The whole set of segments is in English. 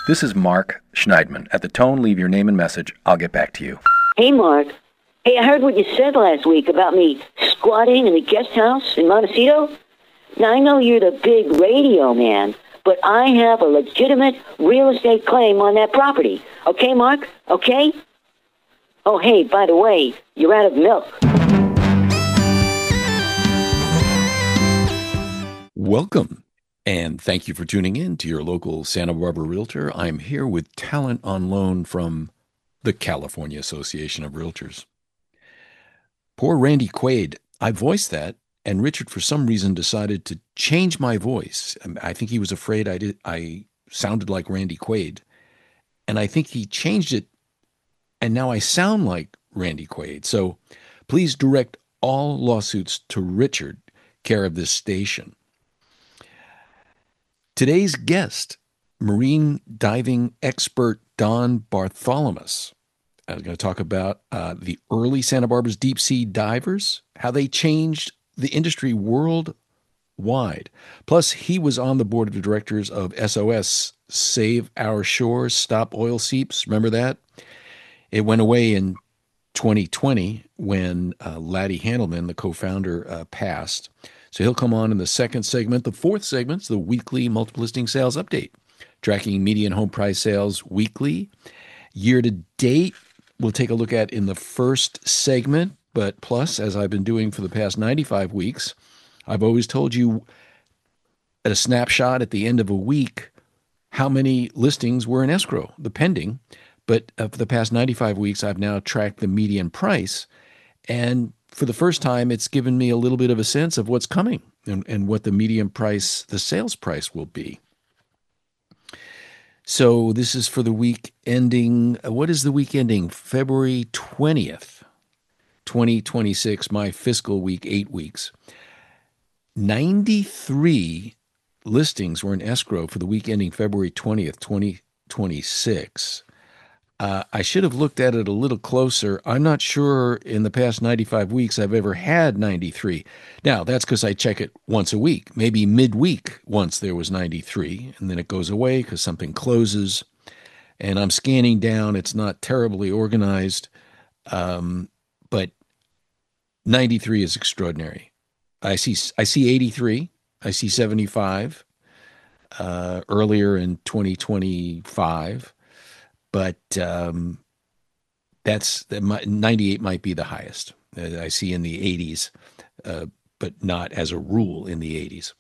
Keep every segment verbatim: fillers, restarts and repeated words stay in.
This is Mark Schneidman. At the tone, leave your name and message. I'll get back to you. Hey, Mark. Hey, I heard what you said last week about me squatting in the guest house in Montecito. Now, I know you're the big radio man, but I have a legitimate real estate claim on that property. Okay, Mark? Okay? Oh, hey, by the way, you're out of milk. Welcome, and thank you for tuning in to your local Santa Barbara Realtor. I'm here with talent on loan from the California Association of Realtors. Poor Randy Quaid. I voiced that, and Richard, for some reason, decided to change my voice. I think he was afraid I did. I sounded like Randy Quaid, and I think he changed it, and now I sound like Randy Quaid. So please direct all lawsuits to Richard, care of this station. Today's guest, marine diving expert Don Bartholomew. I'm going to talk about uh, the early Santa Barbara's deep sea divers, how they changed the industry worldwide. Plus, he was on the board of directors of S O S, Save Our Shores, Stop Oil Seeps. Remember that? It went away in twenty twenty when uh, Laddie Handelman, the co-founder, uh, passed. So he'll come on in the second segment. The fourth segment's the weekly multiple listing sales update, tracking median home price sales weekly. Year to date, we'll take a look at in the first segment. But plus, as I've been doing for the past ninety-five weeks, I've always told you at a snapshot at the end of a week how many listings were in escrow, the pending. But uh, for the past ninety-five weeks, I've now tracked the median price. And for the first time, it's given me a little bit of a sense of what's coming and, and what the median price, the sales price will be. So this is for the week ending, what is the week ending? February twentieth, twenty twenty-six, my fiscal week, eight weeks. ninety-three listings were in escrow for the week ending February twentieth, twenty twenty-six. Uh, I should have looked at it a little closer. I'm not sure in the past ninety-five weeks I've ever had ninety-three. Now, that's because I check it once a week. Maybe midweek once there was ninety-three, and then it goes away because something closes. And I'm scanning down. It's not terribly organized, um, but ninety-three is extraordinary. I see I see eighty-three. I see seventy-five uh, earlier in twenty twenty-five. But um, that's ninety-eight might be the highest. Uh, I see in the eighties, uh, but not as a rule in the eighties.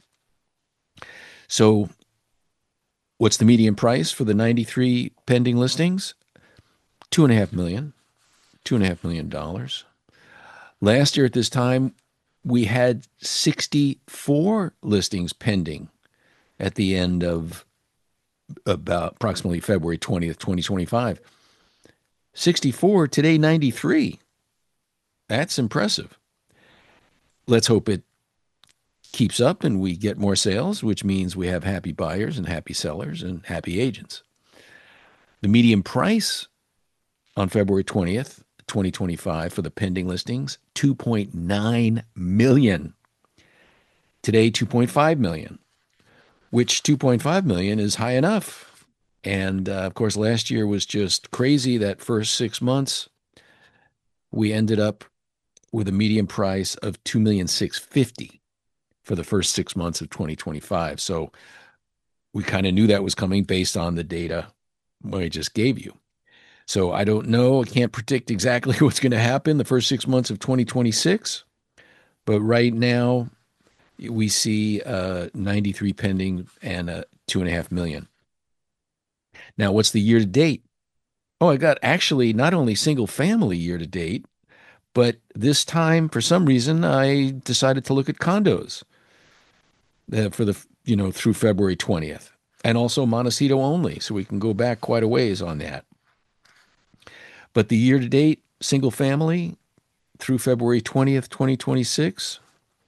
So what's the median price for the ninety-three pending listings? Two and a half million, two and a half million dollars. Last year at this time, we had sixty-four listings pending at the end of about approximately February twentieth, twenty twenty-five. sixty-four, today ninety-three. That's impressive. Let's hope it keeps up and we get more sales, which means we have happy buyers and happy sellers and happy agents. The median price on February twentieth, twenty twenty-five for the pending listings, two point nine million dollars. Today, two point five million dollars. Which two point five million dollars is high enough. And, uh, of course, last year was just crazy. That first six months, we ended up with a median price of two million six hundred fifty thousand dollars for the first six months of twenty twenty-five. So we kind of knew that was coming based on the data I just gave you. So I don't know. I can't predict exactly what's going to happen the first six months of twenty twenty-six. But right now, we see uh, ninety-three pending and uh, two and a half million. Now, what's the year to date? Oh, I got actually not only single family year to date, but this time for some reason I decided to look at condos uh, for the you know through February twentieth, and also Montecito only, so we can go back quite a ways on that. But the year to date single family through February twentieth, twenty twenty-six.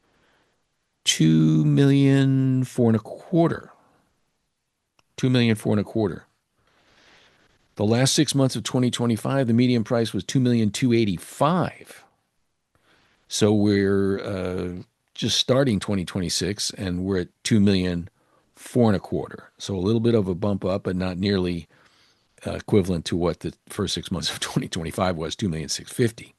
Two million four and a quarter. Two million four and a quarter. The last six months of twenty twenty-five, the median price was two million two eighty-five. So we're uh, just starting twenty twenty-six, and we're at two million four and a quarter. So a little bit of a bump up, but not nearly uh, equivalent to what the first six months of twenty twenty-five was, two million six hundred fifty thousand.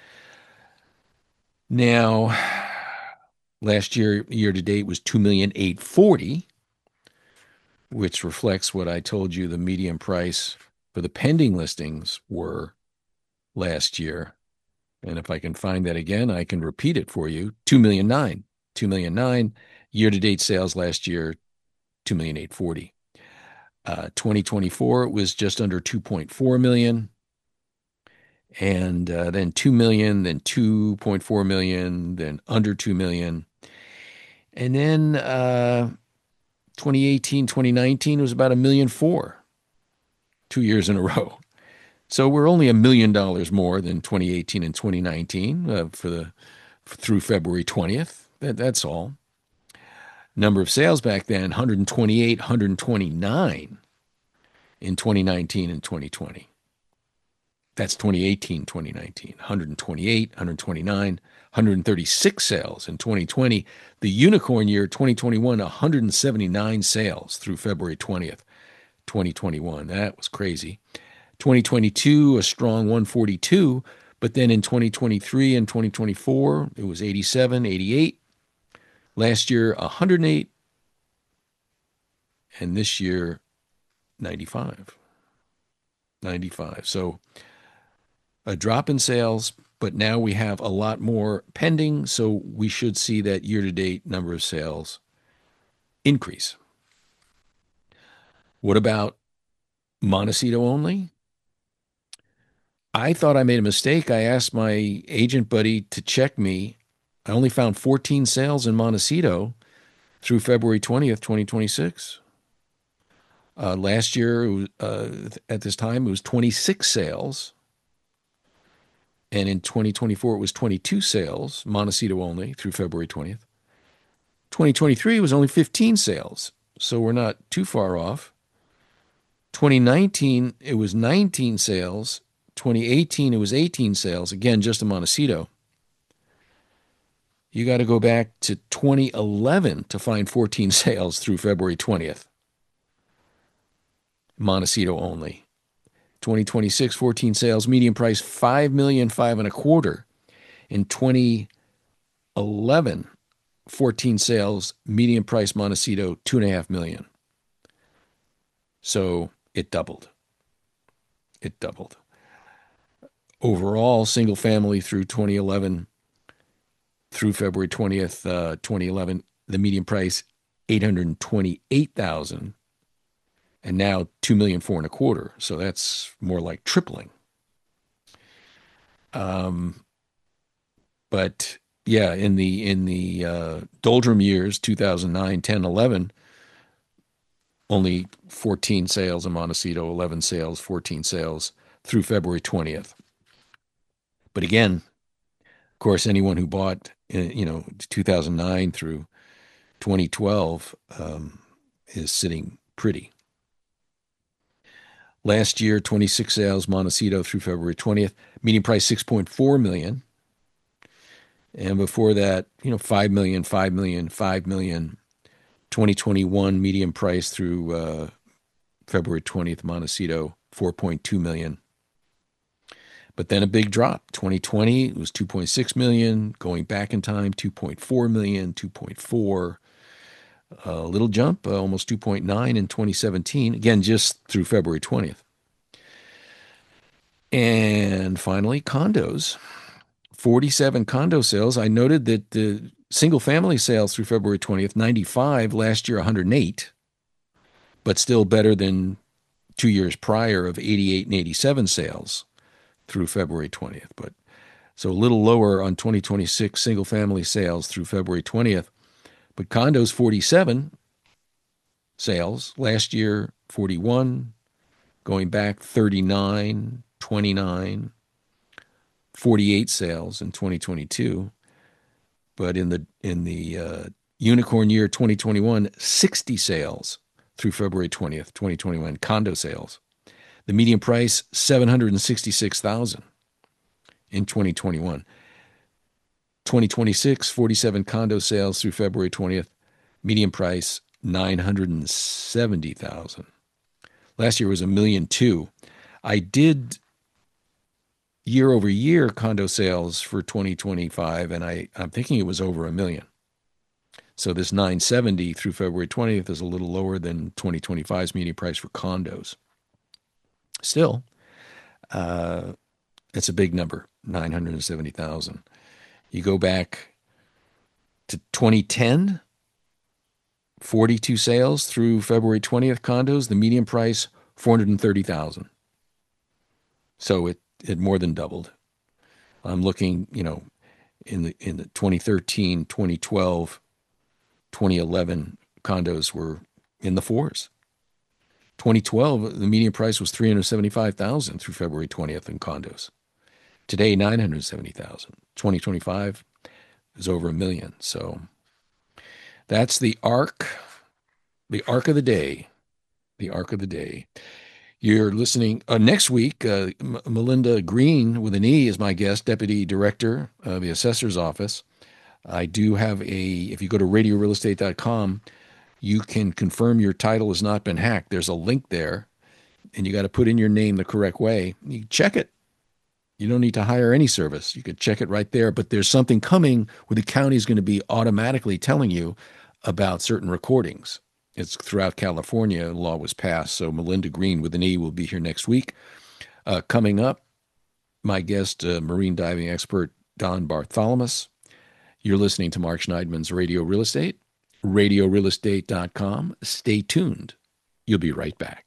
Now, last year, year to date was two million eight hundred forty thousand, which reflects what I told you the median price for the pending listings were last year. And if I can find that again, I can repeat it for you. two million nine hundred, two million nine hundred. Year-to-date sales last year, two million eight hundred forty thousand. Uh, twenty twenty-four, it was just under two point four million. And uh, then two million, then two point four million, then under two million. And then uh, twenty eighteen, twenty nineteen was about a million four, two years in a row. So we're only a million dollars more than twenty eighteen and twenty nineteen uh, for the through February twentieth. That, that's all. Number of sales back then, one hundred twenty-eight, one hundred twenty-nine in twenty nineteen and twenty twenty. That's twenty eighteen, twenty nineteen. one hundred twenty-eight, one hundred twenty-nine, one hundred thirty-six sales in twenty twenty. The unicorn year, twenty twenty-one, one hundred seventy-nine sales through February twentieth, twenty twenty-one. That was crazy. twenty twenty-two, a strong one hundred forty-two, but then in twenty twenty-three and twenty twenty-four, it was eighty-seven, eighty-eight. Last year, one hundred eight, and this year, ninety-five. ninety-five. So a drop in sales, but now we have a lot more pending, so we should see that year-to-date number of sales increase. What about Montecito only? I thought I made a mistake. I asked my agent buddy to check me. I only found fourteen sales in Montecito through February twentieth, twenty twenty-six. Uh, last year, it was, uh, at this time, it was twenty-six sales. And in twenty twenty-four, it was twenty-two sales, Montecito only, through February twentieth. twenty twenty-three was only fifteen sales, so we're not too far off. twenty nineteen, it was nineteen sales. twenty eighteen, it was eighteen sales, again, just in Montecito. You got to go back to twenty eleven to find fourteen sales through February twentieth. Montecito only. twenty twenty-six, fourteen sales, median price five million five and a quarter. In twenty eleven, fourteen sales, median price Montecito two and a half million. So it doubled. It doubled. Overall, single family through twenty eleven, through February twentieth, uh, twenty eleven, the median price eight hundred twenty-eight thousand. And now two million four and a quarter. So that's more like tripling. Um, but yeah, in the in the uh, doldrum years, two thousand nine, ten, eleven, only fourteen sales in Montecito, eleven sales, fourteen sales through February twentieth. But again, of course, anyone who bought, you know, two thousand nine through twenty twelve um, is sitting pretty. Last year, twenty-six sales, Montecito through February twentieth, median price six point four million. And before that, you know, five million, five million, five million. twenty twenty-one median price through uh, February twentieth, Montecito, four point two million. But then a big drop. twenty twenty, it was two point six million. Going back in time, two point four million, two point four. A little jump, uh, almost two point nine in twenty seventeen. Again, just through February twentieth. And finally, condos. forty-seven condo sales. I noted that the single-family sales through February twentieth, ninety-five. Last year, one hundred eight. But still better than two years prior of eighty-eight and eighty-seven sales through February twentieth. But so a little lower on twenty twenty-six single-family sales through February twentieth. But condos, forty-seven sales. Last year, forty-one. Going back, thirty-nine, twenty-nine. forty-eight sales in twenty twenty-two. But in the in the uh, unicorn year twenty twenty-one, sixty sales through February twentieth, twenty twenty-one, condo sales. The median price, seven hundred sixty-six thousand dollars in twenty twenty-one. twenty twenty-six, forty-seven condo sales through February twentieth, median price nine hundred seventy thousand. Last year was a million two. I did year over year condo sales for twenty twenty-five, and I, I'm thinking it was over a million. So this nine seventy through February twentieth is a little lower than twenty twenty-five's median price for condos. Still, uh, it's a big number, nine hundred seventy thousand. You go back to twenty ten, forty-two sales through February twentieth condos, the median price four hundred thirty thousand. So it it more than doubled. I'm looking, you know, in the in the twenty thirteen, twenty twelve, twenty eleven condos were in the fours. twenty twelve, the median price was three hundred seventy-five thousand through February twentieth in condos. Today, nine hundred seventy thousand. twenty twenty-five is over a million. So that's the arc, the arc of the day, the arc of the day. You're listening uh, next week. Uh, M- Melinda Green with an E is my guest, Deputy Director of the Assessor's Office. I do have a, if you go to radio real estate dot com, you can confirm your title has not been hacked. There's a link there, and you got to put in your name the correct way. You check it. You don't need to hire any service. You could check it right there. But there's something coming where the county is going to be automatically telling you about certain recordings. It's throughout California. The law was passed. So Melinda Green with an E will be here next week. Uh, coming up, my guest, uh, marine diving expert Don Bartholomew. You're listening to Mark Schneidman's Radio Real Estate, radio real estate dot com. Stay tuned. You'll be right back.